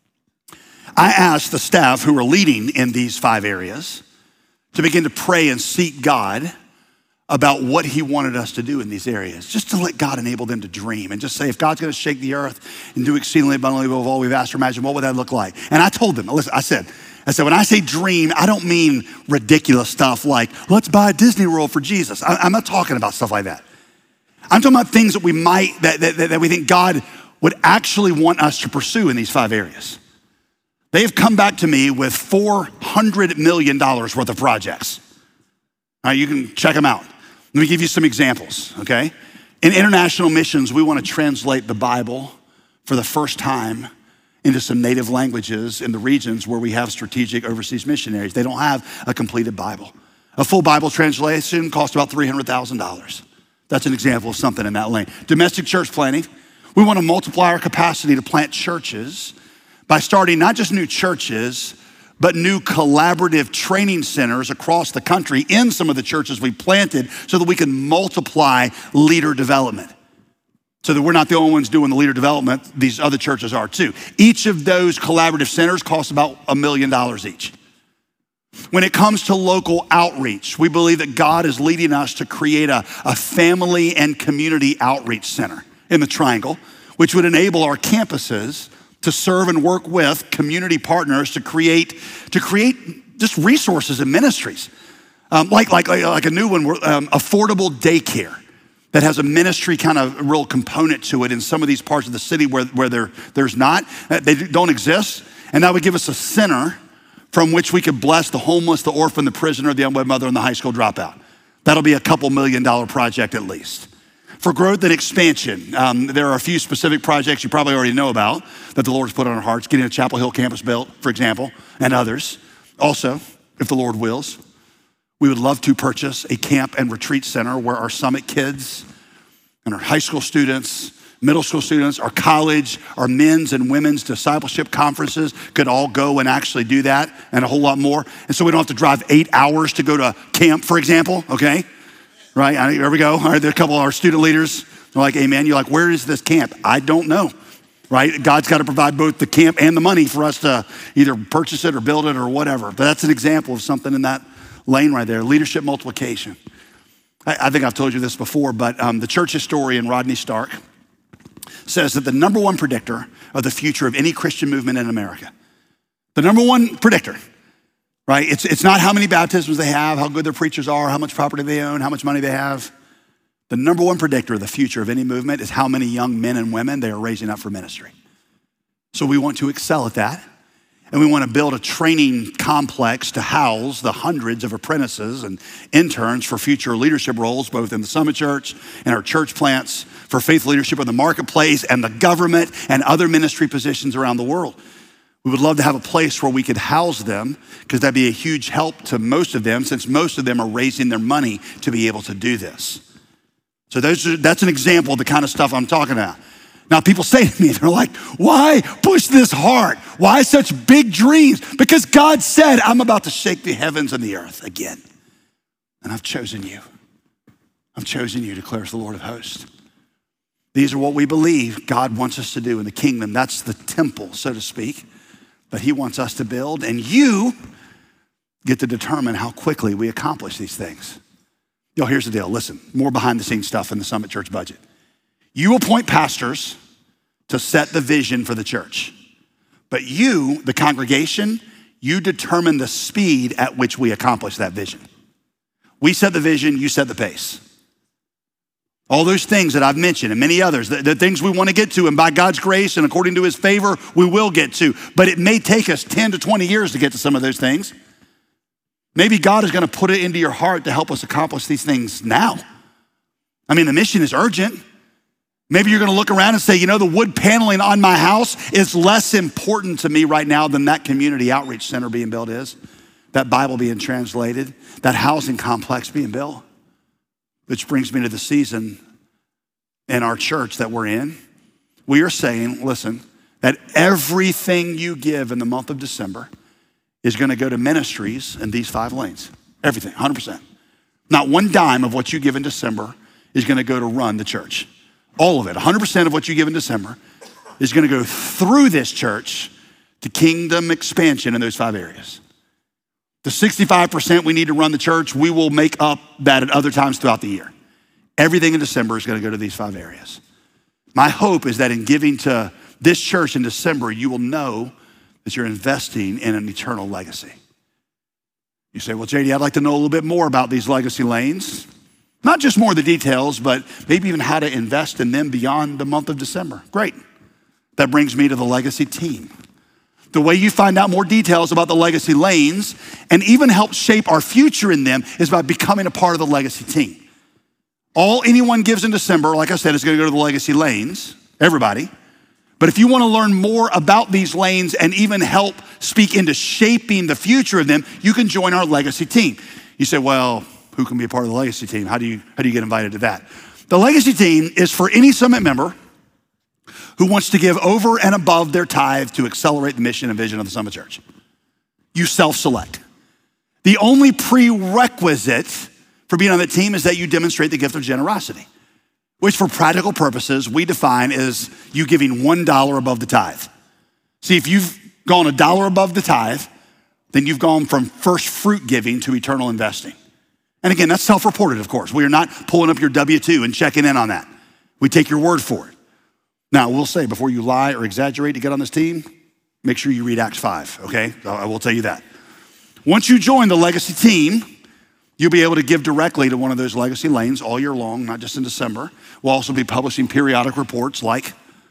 I asked the staff who are leading in these 5 areas to begin to pray and seek God about what he wanted us to do in these areas, just to let God enable them to dream and just say, if God's gonna shake the earth and do exceedingly abundantly above all we've asked or imagined, what would that look like? And I told them, listen, I said, when I say dream, I don't mean ridiculous stuff like, let's buy a Disney World for Jesus. I'm not talking about stuff like that. I'm talking about things that we might, that we think God would actually want us to pursue in these 5 areas. They have come back to me with $400 million worth of projects. Now you can check them out. Let me give you some examples, okay? In international missions, we want to translate the Bible for the first time into some native languages in the regions where we have strategic overseas missionaries. They don't have a completed Bible. A full Bible translation costs about $300,000. That's an example of something in that lane. Domestic church planting. We want to multiply our capacity to plant churches by starting not just new churches, but new collaborative training centers across the country in some of the churches we planted so that we can multiply leader development. So that we're not the only ones doing the leader development, these other churches are too. Each of those collaborative centers costs about $1 million each. When it comes to local outreach, we believe that God is leading us to create a family and community outreach center in the Triangle, which would enable our campuses to serve and work with community partners to create just resources and ministries. Like a new one, affordable daycare that has a ministry kind of real component to it in some of these parts of the city where there's not, they don't exist. And that would give us a center from which we could bless the homeless, the orphan, the prisoner, the unwed mother, and the high school dropout. That'll be a couple $1 million project at least. For growth and expansion, there are a few specific projects you probably already know about that the Lord has put on our hearts, getting a Chapel Hill campus built, for example, and others. Also, if the Lord wills, we would love to purchase a camp and retreat center where our Summit kids and our high school students, middle school students, our college, our men's and women's discipleship conferences could all go and actually do that and a whole lot more. And so we don't have to drive 8 hours to go to camp, for example, okay? Right, here we go. All right, there are a couple of our student leaders. They're like, amen. You're like, where is this camp? I don't know, right? God's got to provide both the camp and the money for us to either purchase it or build it or whatever. But that's an example of something in that lane right there, leadership multiplication. I think I've told you this before, but the church historian Rodney Stark says that the number one predictor of the future of any Christian movement in America, the number one predictor, right? It's not how many baptisms they have, how good their preachers are, how much property they own, how much money they have. The number one predictor of the future of any movement is how many young men and women they are raising up for ministry. So we want to excel at that. And we want to build a training complex to house the hundreds of apprentices and interns for future leadership roles, both in the Summit Church and our church plants, for faith leadership in the marketplace and the government and other ministry positions around the world. We would love to have a place where we could house them because that'd be a huge help to most of them since most of them are raising their money to be able to do this. So that's an example of the kind of stuff I'm talking about. Now people say to me, they're like, why push this hard? Why such big dreams? Because God said, I'm about to shake the heavens and the earth again. And I've chosen you. I've chosen you, declares the Lord of hosts. These are what we believe God wants us to do in the kingdom. That's the temple, so to speak, that he wants us to build. And you get to determine how quickly we accomplish these things. Yo, here's the deal. Listen, more behind the scenes stuff in the Summit Church budget. You appoint pastors to set the vision for the church. But you, the congregation, you determine the speed at which we accomplish that vision. We set the vision, you set the pace. All those things that I've mentioned and many others, the things we want to get to, and by God's grace and according to his favor, we will get to. But it may take us 10 to 20 years to get to some of those things. Maybe God is going to put it into your heart to help us accomplish these things now. I mean, the mission is urgent. Maybe you're going to look around and say, you know, the wood paneling on my house is less important to me right now than that community outreach center being built is, that Bible being translated, that housing complex being built. Which brings me to the season in our church that we're in. We are saying, listen, that everything you give in the month of December is going to go to ministries in these 5 lanes. Everything, 100%. Not one dime of what you give in December is going to go to run the church. All of it, 100% of what you give in December is going to go through this church to kingdom expansion in those 5 areas. The 65% we need to run the church, we will make up that at other times throughout the year. Everything in December is going to go to these 5 areas. My hope is that in giving to this church in December, you will know that you're investing in an eternal legacy. You say, well, JD, I'd like to know a little bit more about these legacy lanes. Not just more of the details, but maybe even how to invest in them beyond the month of December. Great. That brings me to the legacy team. The way you find out more details about the legacy lanes and even help shape our future in them is by becoming a part of the legacy team. All anyone gives in December, like I said, is going to go to the legacy lanes, everybody. But if you want to learn more about these lanes and even help speak into shaping the future of them, you can join our legacy team. You say, well, who can be a part of the legacy team? How do you get invited to that? The legacy team is for any Summit member who wants to give over and above their tithe to accelerate the mission and vision of the Summit Church. You self-select. The only prerequisite for being on the team is that you demonstrate the gift of generosity, which for practical purposes, we define as you giving $1 above the tithe. See, if you've gone $1 above the tithe, then you've gone from first fruit giving to eternal investing. And again, that's self-reported, of course. We are not pulling up your W-2 and checking in on that. We take your word for it. Now, we'll say before you lie or exaggerate to get on this team, make sure you read Acts 5, okay? I will tell you that. Once you join the legacy team, you'll be able to give directly to one of those legacy lanes all year long, not just in December. We'll also be publishing periodic reports like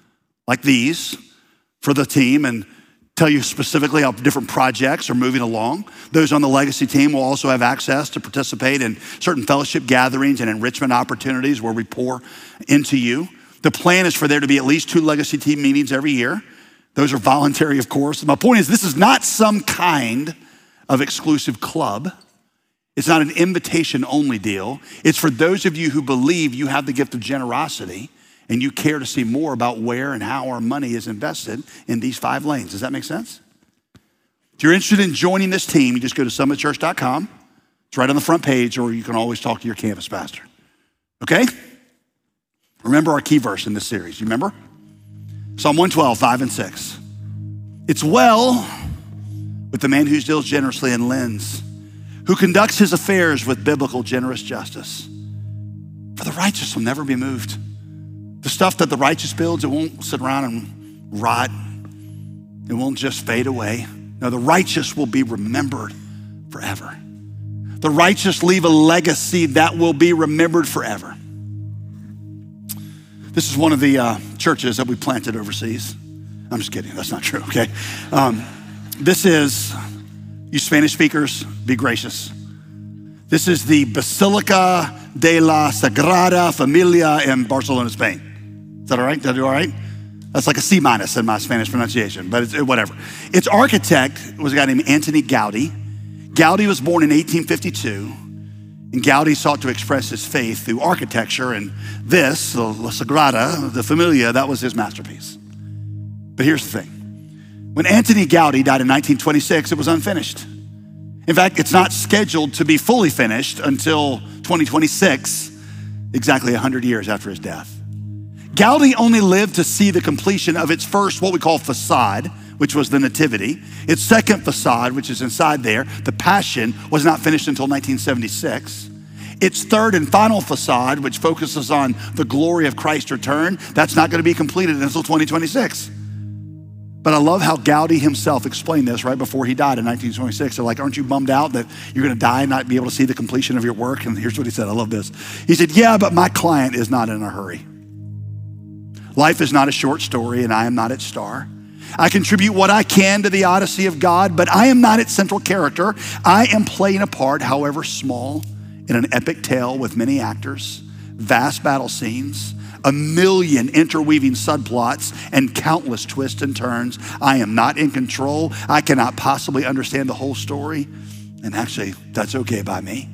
these for the team and tell you specifically how different projects are moving along. Those on the legacy team will also have access to participate in certain fellowship gatherings and enrichment opportunities where we pour into you. The plan is for there to be at least 2 legacy team meetings every year. Those are voluntary, of course. My point is, this is not some kind of exclusive club. It's not an invitation-only deal. It's for those of you who believe you have the gift of generosity and you care to see more about where and how our money is invested in these 5 lanes. Does that make sense? If you're interested in joining this team, you just go to summitchurch.com. It's right on the front page, or you can always talk to your campus pastor. Okay? Remember our key verse in this series. You remember? Psalm 112, 5 and 6. It's well with the man who deals generously and lends, who conducts his affairs with biblical, generous justice. For the righteous will never be moved. The stuff that the righteous builds, it won't sit around and rot. It won't just fade away. No, the righteous will be remembered forever. The righteous leave a legacy that will be remembered forever. This is one of the churches that we planted overseas. I'm just kidding, that's not true, okay? This is, you Spanish speakers, be gracious. This is the Basilica de la Sagrada Familia in Barcelona, Spain. Is that all right? Did I do all right? That's like a C- in my Spanish pronunciation, but it's whatever. Its architect was a guy named Antoni Gaudí. Gaudí was born in 1852, and Gaudí sought to express his faith through architecture, and this, the La Sagrada, the Familia, that was his masterpiece. But here's the thing. When Antoni Gaudí died in 1926, it was unfinished. In fact, it's not scheduled to be fully finished until 2026, exactly 100 years after his death. Gaudí only lived to see the completion of its first, what we call facade, which was the Nativity. Its second facade, which is inside there, the Passion, was not finished until 1976. Its third and final facade, which focuses on the glory of Christ's return, that's not going to be completed until 2026. But I love how Gaudí himself explained this right before he died in 1926. They're like, aren't you bummed out that you're going to die and not be able to see the completion of your work? And here's what he said. I love this. He said, yeah, but my client is not in a hurry. Life is not a short story, and I am not its star. I contribute what I can to the odyssey of God, but I am not its central character. I am playing a part, however small, in an epic tale with many actors, vast battle scenes, 1 million interweaving subplots, and countless twists and turns. I am not in control. I cannot possibly understand the whole story. And actually, that's okay by me.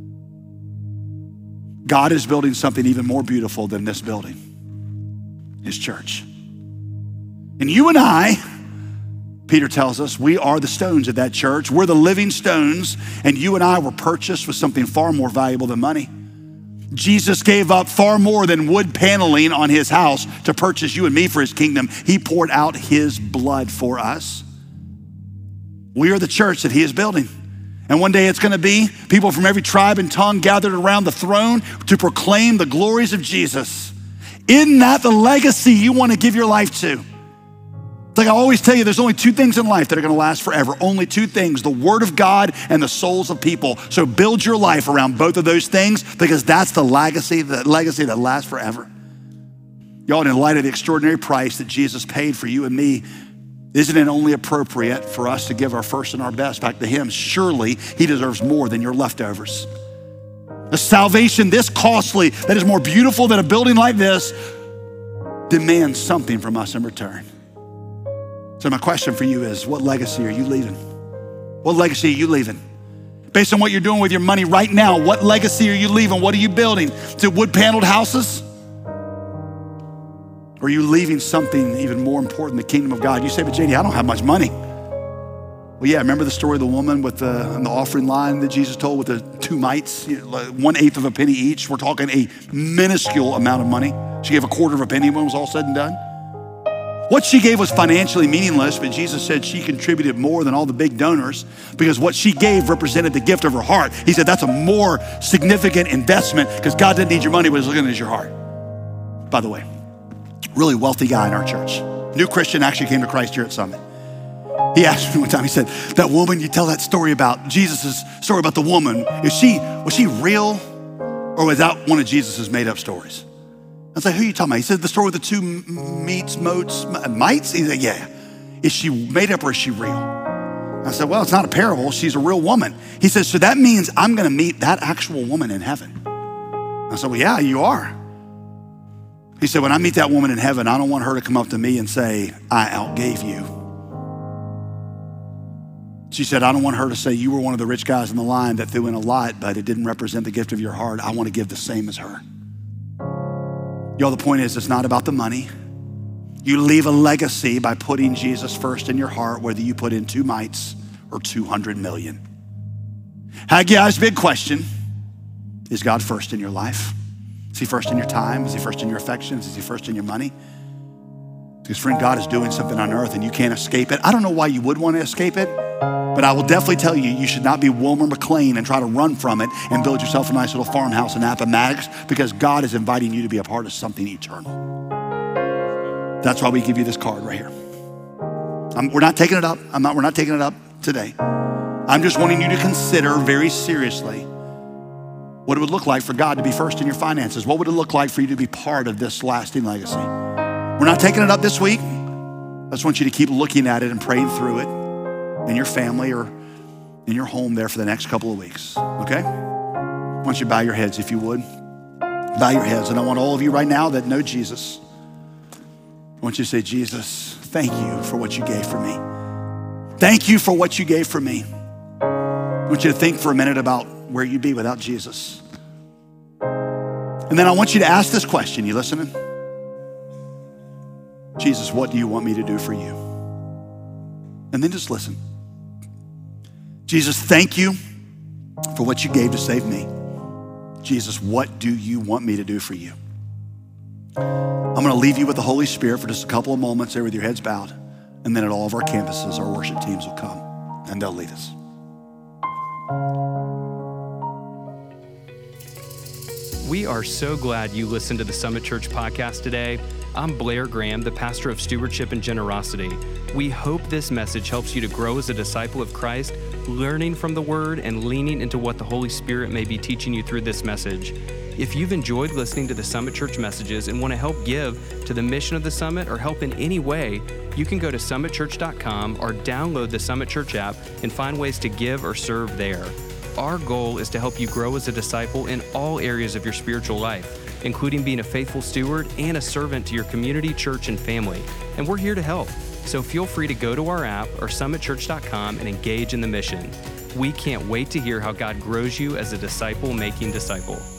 God is building something even more beautiful than this building, his church. And you and I, Peter tells us, we are the stones of that church. We're the living stones, and you and I were purchased with something far more valuable than money. Jesus gave up far more than wood paneling on his house to purchase you and me for his kingdom. He poured out his blood for us. We are the church that he is building. And one day it's going to be people from every tribe and tongue gathered around the throne to proclaim the glories of Jesus. Isn't that the legacy you want to give your life to? Like I always tell you, there's only 2 things in life that are going to last forever. Only 2 things, the word of God and the souls of people. So build your life around both of those things, because that's the legacy that lasts forever. Y'all, in light of the extraordinary price that Jesus paid for you and me, isn't it only appropriate for us to give our first and our best back to him? Surely he deserves more than your leftovers. A salvation this costly, that is more beautiful than a building like this, demands something from us in return. So my question for you is, what legacy are you leaving? What legacy are you leaving? Based on what you're doing with your money right now, what legacy are you leaving? What are you building? Is it wood-paneled houses? Or are you leaving something even more important, the kingdom of God? You say, but JD, I don't have much money. Well, yeah, remember the story of the woman with the offering line that Jesus told with the 2 mites, 1/8 of a penny each? We're talking a minuscule amount of money. She gave 1/4 of a penny when it was all said and done. What she gave was financially meaningless, but Jesus said she contributed more than all the big donors because what she gave represented the gift of her heart. He said that's a more significant investment because God doesn't need your money, but he's looking at your heart. By the way, really wealthy guy in our church. New Christian, actually came to Christ here at Summit. He asked me one time, he said, that woman, you tell that story about Jesus' story about the woman, was she real or was that one of Jesus' made up stories? I was like, who are you talking about? He said, the story with the 2 mites? He said, yeah. Is she made up or is she real? I said, well, it's not a parable. She's a real woman. He said, so that means I'm going to meet that actual woman in heaven. I said, well, yeah, you are. He said, when I meet that woman in heaven, I don't want her to come up to me and say, I outgave you. She said, I don't want her to say you were one of the rich guys in the line that threw in a lot, but it didn't represent the gift of your heart. I want to give the same as her. Y'all, the point is, it's not about the money. You leave a legacy by putting Jesus first in your heart, whether you put in 2 mites or 200 million. Haggai's big question, is God first in your life? Is he first in your time? Is he first in your affections? Is he first in your money? Because friend, God is doing something on earth and you can't escape it. I don't know why you would want to escape it, but I will definitely tell you, you should not be Wilmer McLean and try to run from it and build yourself a nice little farmhouse in Appomattox because God is inviting you to be a part of something eternal. That's why we give you this card right here. We're not taking it up. We're not taking it up today. I'm just wanting you to consider very seriously what it would look like for God to be first in your finances. What would it look like for you to be part of this lasting legacy? We're not taking it up this week. I just want you to keep looking at it and praying through it in your family or in your home there for the next couple of weeks, okay? I want you to bow your heads if you would. Bow your heads. And I want all of you right now that know Jesus, I want you to say, Jesus, thank you for what you gave for me. Thank you for what you gave for me. I want you to think for a minute about where you'd be without Jesus. And then I want you to ask this question. You listening? Jesus, what do you want me to do for you? And then just listen. Jesus, thank you for what you gave to save me. Jesus, what do you want me to do for you? I'm going to leave you with the Holy Spirit for just a couple of moments there with your heads bowed. And then at all of our campuses, our worship teams will come and they'll lead us. We are so glad you listened to the Summit Church podcast today. I'm Blair Graham, the pastor of Stewardship and Generosity. We hope this message helps you to grow as a disciple of Christ, learning from the Word and leaning into what the Holy Spirit may be teaching you through this message. If you've enjoyed listening to the Summit Church messages and want to help give to the mission of the Summit or help in any way, you can go to summitchurch.com or download the Summit Church app and find ways to give or serve there. Our goal is to help you grow as a disciple in all areas of your spiritual life, including being a faithful steward and a servant to your community, church, and family. And we're here to help. So feel free to go to our app or summitchurch.com and engage in the mission. We can't wait to hear how God grows you as a disciple making disciple.